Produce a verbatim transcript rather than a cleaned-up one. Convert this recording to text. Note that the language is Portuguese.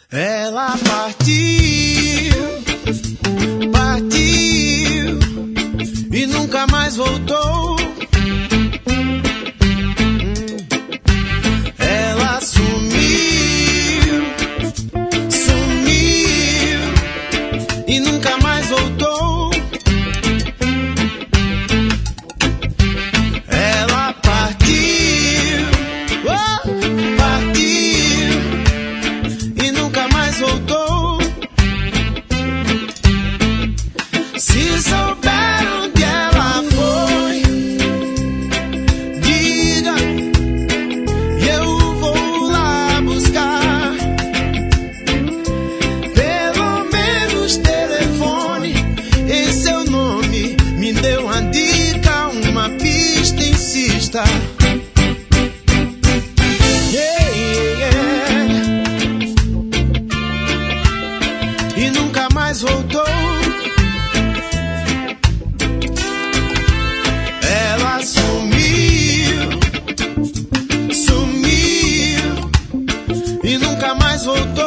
Ela partiu, partiu e nunca mais voltou. Ela sumiu, sumiu e nunca mais voltou. Ela partiu, oh, partiu e nunca mais voltou. Se souber onde ela foi, diga e eu vou lá buscar. Pelo menos telefone em seu nome, me dê uma dica, uma pista, insista. Yeah, yeah. E nunca mais voltou. Ela sumiu, sumiu e nunca mais voltou.